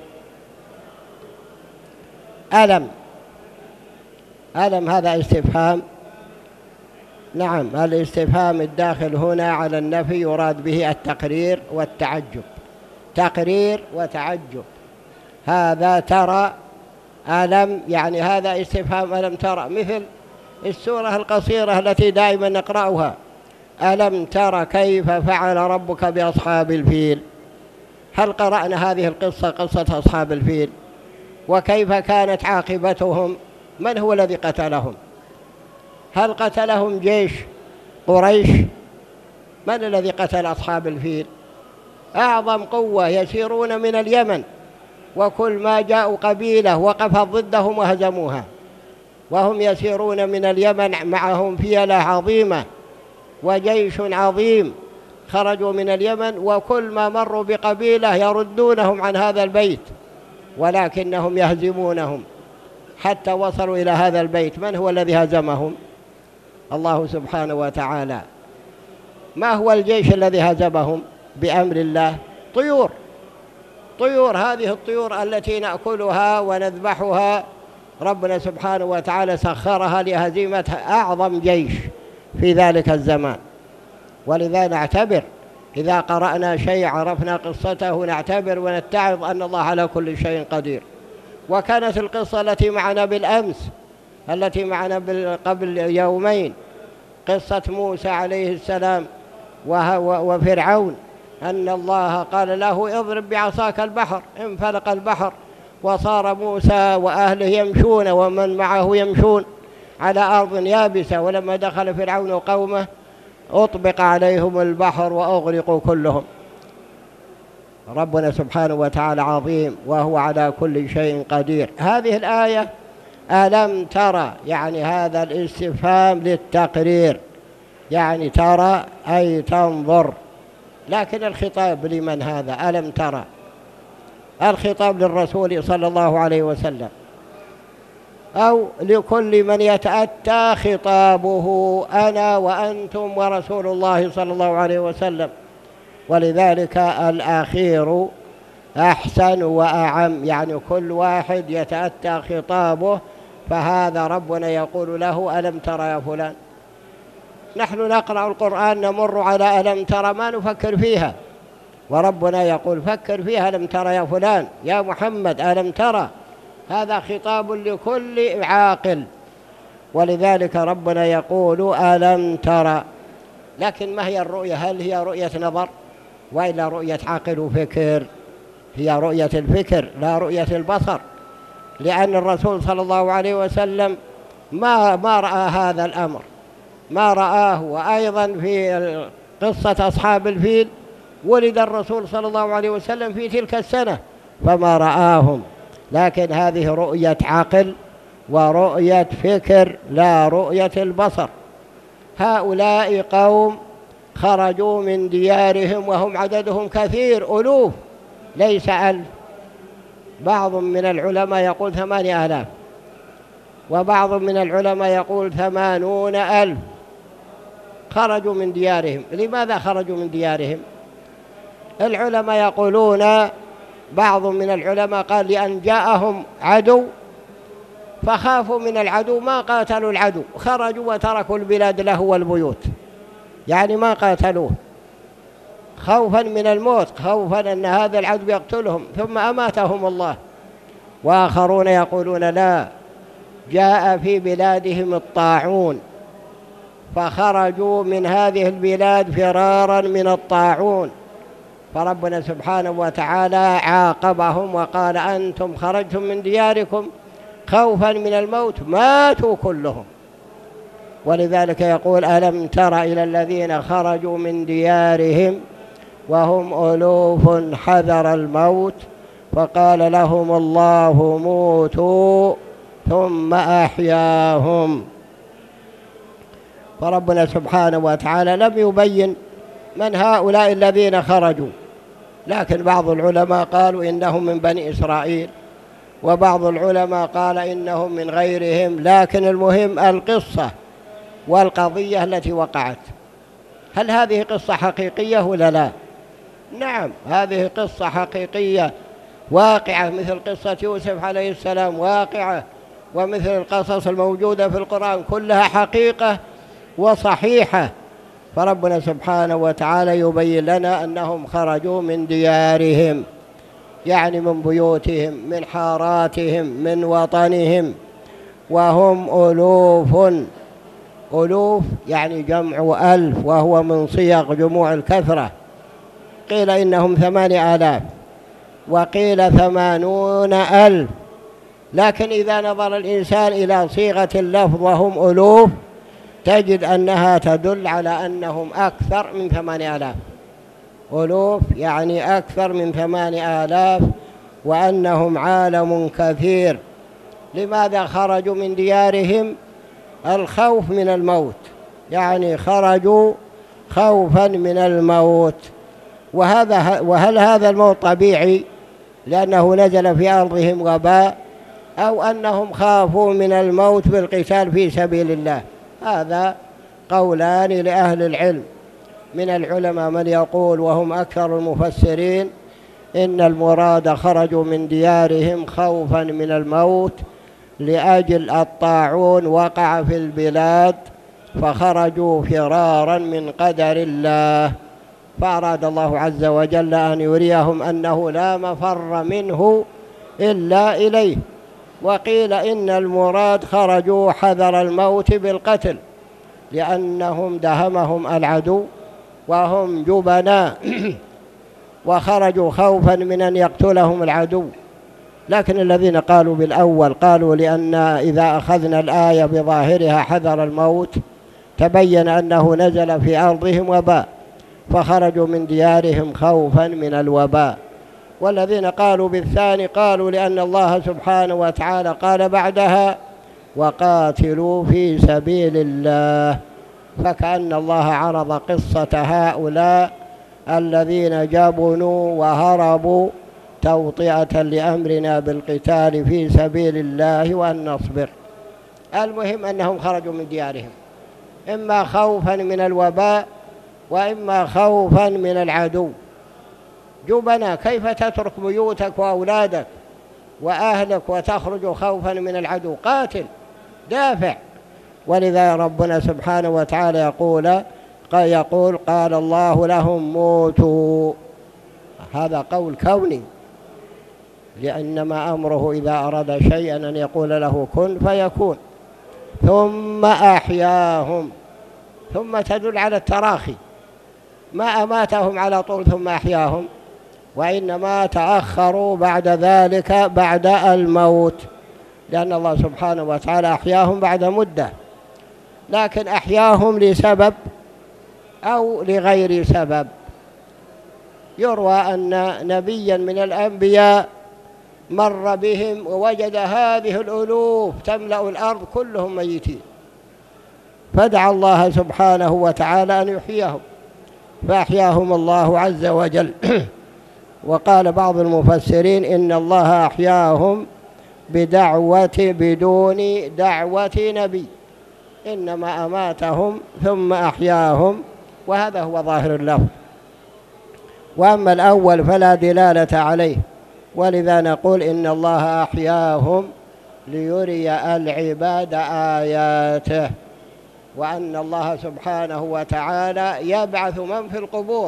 ألم، ألم هذا استفهام. نعم، الاستفهام الداخل هنا على النفي يراد به التقرير والتعجب، تقرير وتعجب. هذا ترى، ألم، يعني هذا استفهام ألم ترى، مثل السورة القصيرة التي دائما نقرأها، ألم ترى كيف فعل ربك بأصحاب الفيل. هل قرأنا هذه القصة، قصة أصحاب الفيل، وكيف كانت عاقبتهم؟ من هو الذي قتلهم؟ هل قتلهم جيش قريش؟ من الذي قتل أصحاب الفيل؟ أعظم قوة يسيرون من اليمن، وكل ما جاءوا قبيلة وقفت ضدهم وهزموها، وهم يسيرون من اليمن معهم فيلة عظيمة وجيش عظيم، خرجوا من اليمن وكل ما مروا بقبيلة يردونهم عن هذا البيت، ولكنهم يهزمونهم حتى وصلوا إلى هذا البيت. من هو الذي هزمهم؟ الله سبحانه وتعالى. ما هو الجيش الذي هزمهم؟ بأمر الله، طيور، طيور. هذه الطيور التي نأكلها ونذبحها ربنا سبحانه وتعالى سخرها لهزيمة أعظم جيش في ذلك الزمان. ولذا نعتبر إذا قرأنا شيء عرفنا قصته نعتبر ونتعظ أن الله على كل شيء قدير. وكانت القصة التي معنا بالأمس التي معنا قبل يومين قصة موسى عليه السلام وفرعون، أن الله قال له اضرب بعصاك البحر، انفلق البحر وصار موسى وأهله يمشون ومن معه يمشون على أرض يابسة، ولما دخل فرعون وقومه أطبق عليهم البحر وأغرقوا كلهم. ربنا سبحانه وتعالى عظيم وهو على كل شيء قدير. هذه الآية ألم ترى، يعني هذا الاستفهام للتقرير، يعني ترى أي تنظر، لكن الخطاب لمن هذا؟ ألم ترى، الخطاب للرسول صلى الله عليه وسلم أو لكل من يتأتى خطابه أنا وأنتم ورسول الله صلى الله عليه وسلم، ولذلك الأخير أحسن وأعم، يعني كل واحد يتأتى خطابه، فهذا ربنا يقول له ألم ترى يا فلان. نحن نقرأ القرآن نمر على ألم ترى ما نفكر فيها، وربنا يقول فكر فيها، ألم ترى يا فلان يا محمد ألم ترى، هذا خطاب لكل عاقل، ولذلك ربنا يقول ألم ترى. لكن ما هي الرؤية؟ هل هي رؤية نظر وإلا رؤية عقل وفكر؟ هي رؤية الفكر لا رؤية البصر، لأن الرسول صلى الله عليه وسلم ما ما رأى هذا الأمر، ما رآه. وأيضا في قصة أصحاب الفيل ولد الرسول صلى الله عليه وسلم في تلك السنة فما رآهم، لكن هذه رؤية عقل ورؤية فكر لا رؤية البصر. هؤلاء قوم خرجوا من ديارهم وهم عددهم كثير ألوف ليس ألف، بعض من العلماء يقول ثمانية آلاف، وبعض من العلماء يقول ثمانون ألف خرجوا من ديارهم. لماذا خرجوا من ديارهم؟ العلماء يقولون، بعض من العلماء قال لأن جاءهم عدو فخافوا من العدو ما قاتلوا العدو، خرجوا وتركوا البلاد له والبيوت، يعني ما قاتلوه خوفا من الموت، خوفا أن هذا العدو يقتلهم ثم أماتهم الله. وآخرون يقولون لا، جاء في بلادهم الطاعون فخرجوا من هذه البلاد فرارا من الطاعون، فربنا سبحانه وتعالى عاقبهم وقال أنتم خرجتم من دياركم خوفا من الموت ماتوا كلهم. ولذلك يقول ألم تر إلى الذين خرجوا من ديارهم وهم ألوف حذر الموت فقال لهم الله موتوا ثم أحياهم. فربنا سبحانه وتعالى لم يبين من هؤلاء الذين خرجوا، لكن بعض العلماء قالوا إنهم من بني إسرائيل، وبعض العلماء قال إنهم من غيرهم، لكن المهم القصة والقضية التي وقعت. هل هذه قصة حقيقية ولا لا؟ نعم، هذه قصة حقيقية واقعة، مثل قصة يوسف عليه السلام واقعة، ومثل القصص الموجودة في القرآن كلها حقيقة وصحيحة. فربنا سبحانه وتعالى يبين لنا أنهم خرجوا من ديارهم، يعني من بيوتهم، من حاراتهم، من وطنهم، وهم ألوف. ألوف يعني جمع ألف، وهو من صيغ جموع الكثرة، قيل إنهم ثماني آلاف وقيل ثمانون ألف، لكن إذا نظر الإنسان إلى صيغة اللفظ وهم ألوف تجد أنها تدل على أنهم أكثر من ثماني آلاف. ألوف يعني أكثر من ثماني آلاف، وأنهم عالم كثير. لماذا خرجوا من ديارهم؟ الخوف من الموت، يعني خرجوا خوفا من الموت. وهذا وهل هذا الموت طبيعي لأنه نزل في أرضهم وباء، أو أنهم خافوا من الموت بالقتال في سبيل الله؟ هذا قولان لأهل العلم. من العلماء من يقول وهم أكثر المفسرين إن المراد خرجوا من ديارهم خوفا من الموت لأجل الطاعون وقع في البلاد فخرجوا فرارا من قدر الله. فأراد الله عز وجل أن يريهم أنه لا مفر منه إلا إليه. وقيل إن المراد خرجوا حذر الموت بالقتل، لأنهم دهمهم العدو وهم جبناء وخرجوا خوفا من أن يقتلهم العدو. لكن الذين قالوا بالأول قالوا لأن إذا أخذنا الآية بظاهرها حذر الموت تبين أنه نزل في أرضهم وباء فخرجوا من ديارهم خوفا من الوباء. والذين قالوا بالثاني قالوا لأن الله سبحانه وتعالى قال بعدها وقاتلوا في سبيل الله، فكأن الله عرض قصة هؤلاء الذين جبنوا وهربوا توطئة لأمرنا بالقتال في سبيل الله وأن نصبر. المهم أنهم خرجوا من ديارهم إما خوفا من الوباء وإما خوفا من العدو. جبنا، كيف تترك بيوتك وأولادك وأهلك وتخرج خوفا من العدو؟ قاتل، دافع. ولذا ربنا سبحانه وتعالى يقول يقول قال الله لهم موتوا. هذا قول كوني، لأنما أمره إذا أراد شيئا أن يقول له كن فيكون. ثم أحياهم، ثم تدل على التراخي، ما أماتهم على طول ثم أحياهم، وإنما تأخروا بعد ذلك بعد الموت، لأن الله سبحانه وتعالى أحياهم بعد مدة، لكن أحياهم لسبب أو لغير سبب. يروى أن نبيا من الأنبياء مر بهم ووجد هذه الألوف تملأ الأرض كلهم ميتين، فدعا الله سبحانه وتعالى أن يحييهم فأحياهم الله عز وجل. وقال بعض المفسرين إن الله أحياهم بدعوة بدون دعوة نبي، إنما أماتهم ثم أحياهم، وهذا هو ظاهر اللفظ. وأما الأول فلا دلالة عليه، ولذا نقول إن الله أحياهم ليري العباد آياته، وأن الله سبحانه وتعالى يبعث من في القبور،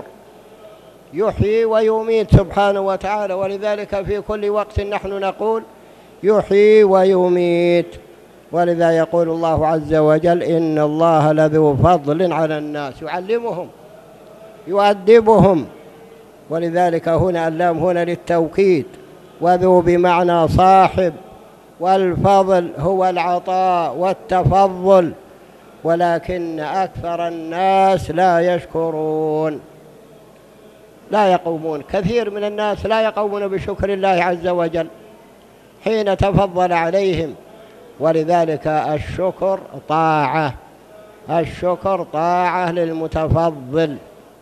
يحيي ويميت سبحانه وتعالى. ولذلك في كل وقت نحن نقول يحيي ويميت. ولذا يقول الله عز وجل إن الله لذو فضل على الناس، يعلمهم يؤدبهم. ولذلك هنا اللام هنا للتوكيد، وذو بمعنى صاحب، والفضل هو العطاء والتفضل، ولكن أكثر الناس لا يشكرون، لا يقومون. كثير من الناس لا يقومون بشكر الله عز وجل حين تفضل عليهم. ولذلك الشكر طاعة، الشكر طاعة للمتفضل.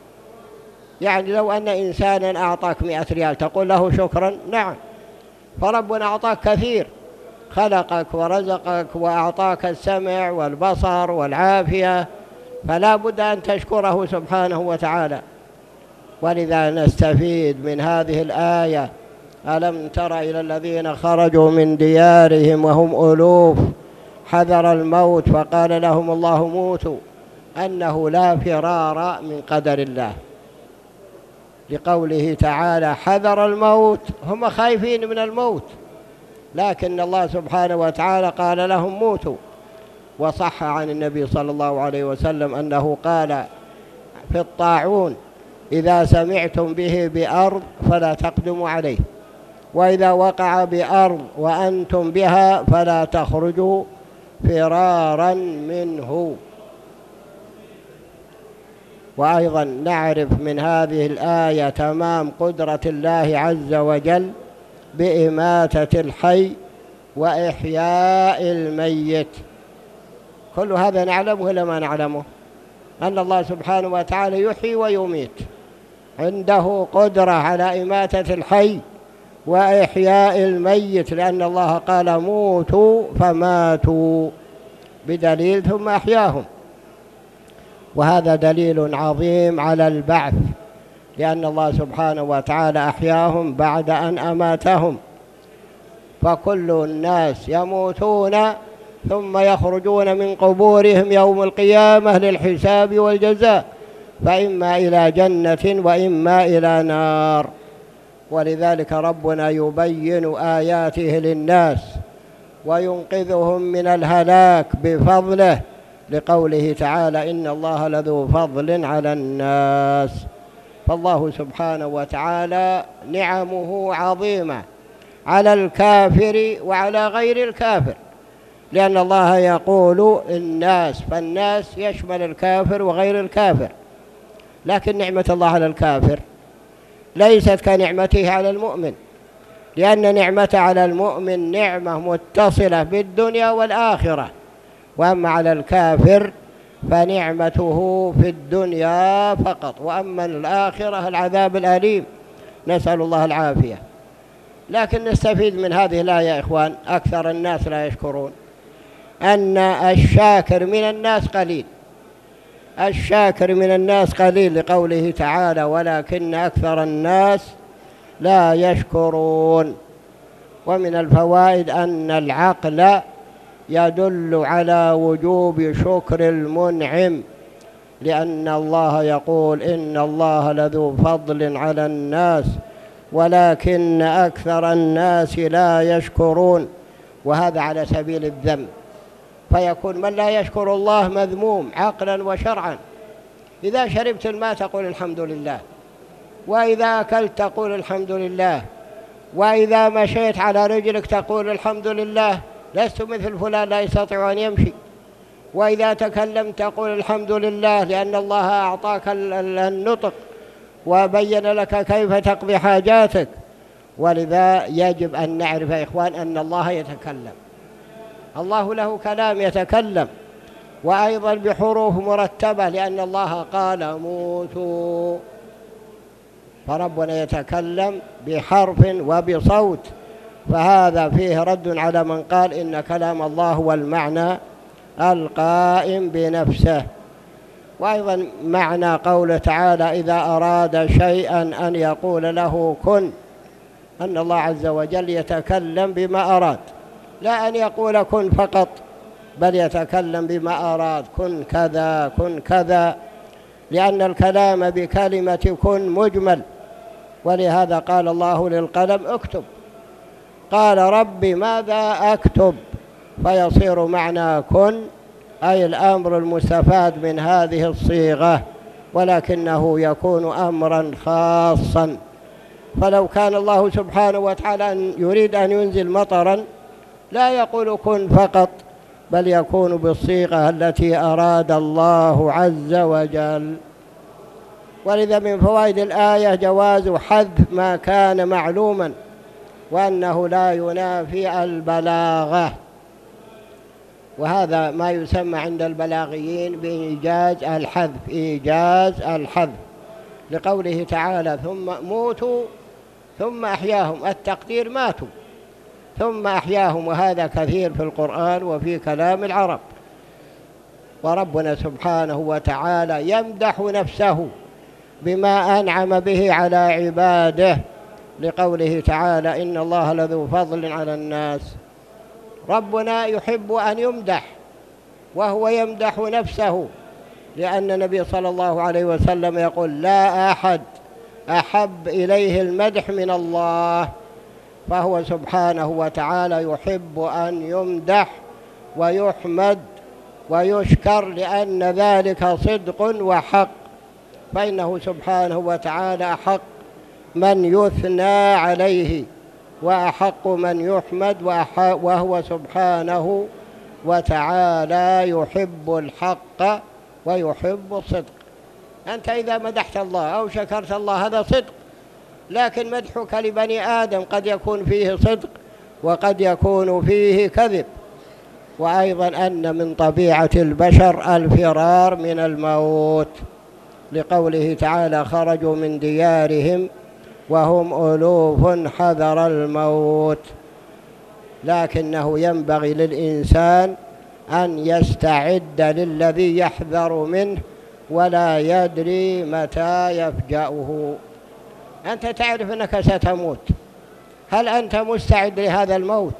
يعني لو أن إنسانا أعطاك مئة ريال تقول له شكرا؟ نعم، فربنا أعطاك كثير، خلقك ورزقك وأعطاك السمع والبصر والعافية، فلا بد أن تشكره سبحانه وتعالى. ولذا نستفيد من هذه الآية ألم تر إلى الذين خرجوا من ديارهم وهم ألوف حذر الموت فقال لهم الله موتوا، أنه لا فرار من قدر الله، لقوله تعالى حذر الموت، هم خايفين من الموت، لكن الله سبحانه وتعالى قال لهم موتوا. وصح عن النبي صلى الله عليه وسلم أنه قال في الطاعون إذا سمعتم به بأرض فلا تقدموا عليه، وإذا وقع بأرض وأنتم بها فلا تخرجوا فرارا منه. وأيضا نعرف من هذه الآية تمام قدرة الله عز وجل بإماتة الحي وإحياء الميت. كل هذا نعلمه ولا ما نعلمه؟ أن الله سبحانه وتعالى يحيي ويميت، عنده قدرة على إماتة الحي وإحياء الميت، لأن الله قال موتوا فماتوا بدليل ثم أحياهم. وهذا دليل عظيم على البعث، لأن الله سبحانه وتعالى أحياهم بعد أن أماتهم. فكل الناس يموتون ثم يخرجون من قبورهم يوم القيامة للحساب والجزاء، فإما إلى جنة وإما إلى نار. ولذلك ربنا يبين آياته للناس وينقذهم من الهلاك بفضله، لقوله تعالى إن الله لذو فضل على الناس. فالله سبحانه وتعالى نعمه عظيمة على الكافر وعلى غير الكافر، لأن الله يقول الناس، فالناس يشمل الكافر وغير الكافر. لكن نعمة الله على الكافر ليست كنعمته على المؤمن، لأن نعمة على المؤمن نعمة متصلة بالدنيا والآخرة، وأما على الكافر فنعمته في الدنيا فقط، وأما الآخرة العذاب الأليم، نسأل الله العافية. لكن نستفيد من هذه الآية يا إخوان، أكثر الناس لا يشكرون، أن الشاكر من الناس قليل، الشاكر من الناس قليل، لقوله تعالى ولكن أكثر الناس لا يشكرون. ومن الفوائد أن العقل يدل على وجوب شكر المنعم، لأن الله يقول إن الله لذو فضل على الناس ولكن أكثر الناس لا يشكرون، وهذا على سبيل الذم، فيكون من لا يشكر الله مذموم عقلا وشرعا. إذا شربت الماء تقول الحمد لله، وإذا أكلت تقول الحمد لله، وإذا مشيت على رجلك تقول الحمد لله، لست مثل فلان لا يستطيع أن يمشي. وإذا تكلمت تقول الحمد لله، لأن الله أعطاك النطق وبين لك كيف تقضي حاجاتك. ولذا يجب أن نعرف يا إخوان أن الله يتكلم، الله له كلام يتكلم، وأيضا بحروف مرتبة، لأن الله قال موتوا، فربنا يتكلم بحرف وبصوت، فهذا فيه رد على من قال إن كلام الله هو المعنى القائم بنفسه. وأيضا معنى قوله تعالى إذا أراد شيئا أن يقول له كن، أن الله عز وجل يتكلم بما أراد، لا أن يقول كن فقط، بل يتكلم بما أراد، كن كذا كن كذا، لأن الكلام بكلمة كن مجمل. ولهذا قال الله للقلم اكتب، قال ربي ماذا أكتب، فيصير معنى كن أي الأمر المستفاد من هذه الصيغة، ولكنه يكون أمرا خاصا. فلو كان الله سبحانه وتعالى يريد أن ينزل مطرا لا يقول كن فقط، بل يكون بالصيغة التي أراد الله عز وجل. ولذا من فوائد الآية جواز حذف ما كان معلوما، وأنه لا ينافي البلاغة، وهذا ما يسمى عند البلاغيين بإيجاز الحذف، إيجاز الحذف، لقوله تعالى ثم موتوا ثم أحياهم، التقدير ماتوا ثم أحياهم، وهذا كثير في القرآن وفي كلام العرب. وربنا سبحانه وتعالى يمدح نفسه بما أنعم به على عباده، لقوله تعالى إن الله لذو فضل على الناس. ربنا يحب أن يمدح، وهو يمدح نفسه، لأن النبي صلى الله عليه وسلم يقول لا أحد أحب إليه المدح من الله، فهو سبحانه وتعالى يحب أن يمدح ويحمد ويشكر، لأن ذلك صدق وحق، فإنه سبحانه وتعالى أحق من يثنى عليه وأحق من يحمد، وهو سبحانه وتعالى يحب الحق ويحب الصدق. أنت إذا مدحت الله أو شكرت الله هذا صدق، لكن مدحك لبني آدم قد يكون فيه صدق وقد يكون فيه كذب. وأيضا أن من طبيعة البشر الفرار من الموت، لقوله تعالى خرجوا من ديارهم وهم ألوف حذر الموت. لكنه ينبغي للإنسان أن يستعد للذي يحذر منه، ولا يدري متى يفجأه. أنت تعرف أنك ستموت، هل أنت مستعد لهذا الموت،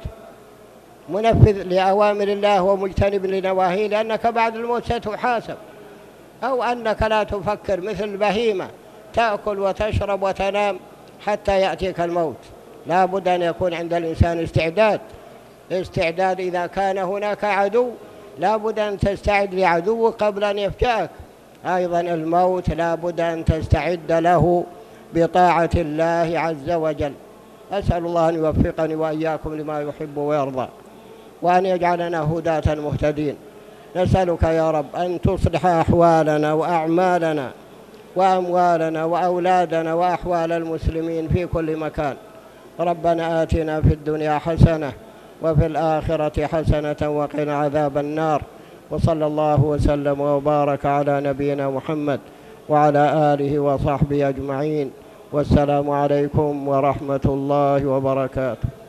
منفذ لأوامر الله ومجتنب لنواهيه؟ لأنك بعد الموت ستحاسب، أو أنك لا تفكر مثل البهيمة تأكل وتشرب وتنام حتى يأتيك الموت. لا بد أن يكون عند الإنسان استعداد. استعداد إذا كان هناك عدو لا بد أن تستعد لعدوك قبل أن يفجأك. أيضا الموت لا بد أن تستعد له بطاعة الله عز وجل. أسأل الله أن يوفقني وإياكم لما يحب ويرضى، وأن يجعلنا هداة مهتدين. نسألك يا رب أن تصلح أحوالنا وأعمالنا وأموالنا وأولادنا وأحوال المسلمين في كل مكان. ربنا آتنا في الدنيا حسنة وفي الآخرة حسنة وقنا عذاب النار. وصلى الله وسلم وبارك على نبينا محمد وعلى آله وصحبه أجمعين. والسلام عليكم ورحمة الله وبركاته.